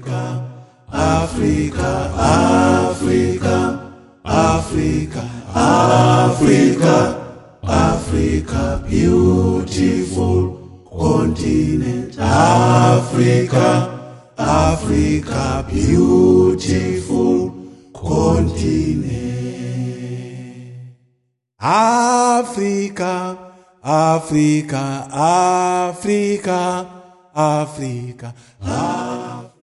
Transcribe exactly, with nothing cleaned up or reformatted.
Africa, Africa, Africa, Africa, Africa, Africa, beautiful continent. Africa, Africa, beautiful continent. Africa, Africa, Africa, Africa, Africa.